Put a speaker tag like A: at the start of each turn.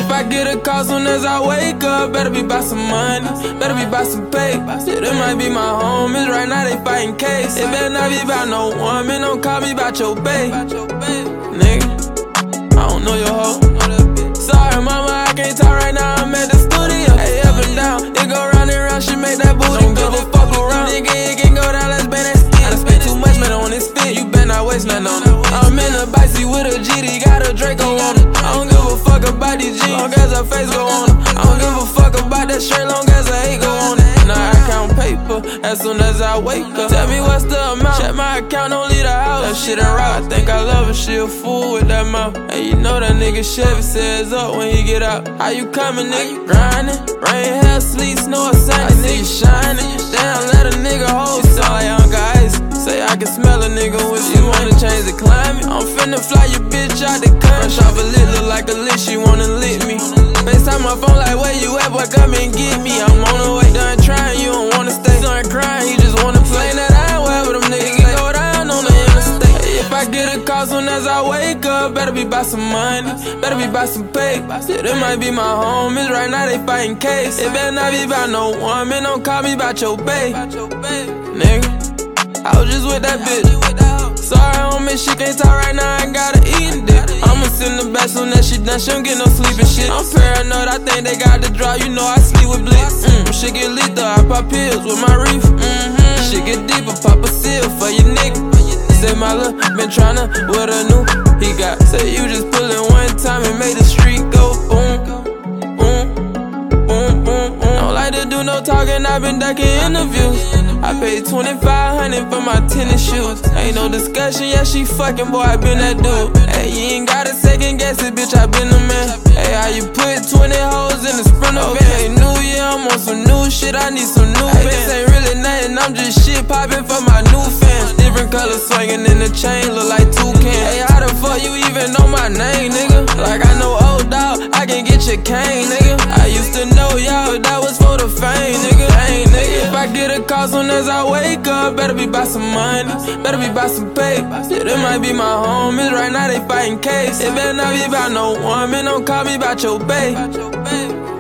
A: If I get a call soon as I wake up, better be by some money, better be by some pay. Yeah, they might be my homies, right now they fighting case. It better not be about no woman, don't call me about your bae. Nigga, I don't know your hoe. Sorry mama, I can't talk right now, I'm at the studio. Hey, up and down, it go round and round, she make that booty. Don't give a fuck around, nigga, it can go down, let's bang that skin. I done spent too much, man, on this fit, you better not waste nothing on it. I'm in a bicycle with a GD, got a Draco on it. I don't give a fuck about these jeans, long as her face go on it. I don't give a fuck about that shirt, long as her hate go on it. Now I count paper, as soon as I wake up. Tell me what's the amount, check my account, don't leave the house. That shit ain't right, I think I love her, she a fool with that mouth. Hey, you know that nigga Chevy says up when he get out. How you coming, nigga? Grinding, rain, hail, sleet, snow, or sunny. I see you shining, damn, let a nigga hold. You sound like Young Ice, say I can smell a nigga when you wanna change the climate. I'm finna fly your bitch out the country. Fresh off a lit, look like a lit, she wanna lit me. FaceTime my phone like, where you at, boy, come and get me. I'm on the way, done trying, you don't wanna stay. Son crying, he just wanna play. That I ain't wherever them niggas can go down on the interstate. If I get a call soon as I wake up, better be by some money, better be by some pay. Yeah, they might be my homies, right now they fighting case. It better not be about no woman, don't call me about your bae. Nigga, I was just with that bitch. Sorry, homie, she can't talk right now, I gotta eat dick. I'ma send the back soon as she done, she don't get no sleep and shit. I'm paranoid, I think they got the draw, you know I sleep with blitz. Shit get lethal, I pop pills with my reef. Shit get deeper, pop a seal for your nigga. Say my love, been tryna with a new he got. Say you just pull it one time and made the street go boom, boom, boom, boom, boom. Don't like to do no talking, I been ducking interviews. I paid $2,500 for my tennis shoes. Ain't no discussion, yeah, she fucking, boy, I been that dude. Hey, you ain't gotta second guess it, bitch, I been the man. Hey, how you put 20 hoes in the Sprinter van? Okay, new year, I'm on some new shit, I need some new bands. This ain't really nothing, I'm just shit popping for my new fans. Different colors swinging in the chain, look like toucan. Hey, how the fuck you even know my name, nigga? Like I know old dog, I can get your cane, nigga. I used to know y'all, that was for the fame, nigga. Dang, nigga. If I get a call soon as I wake up, better be by some money, better be by some pay. Yeah, they might be my homies, right now they fighting case. It better not be about no woman, don't call me about your bae.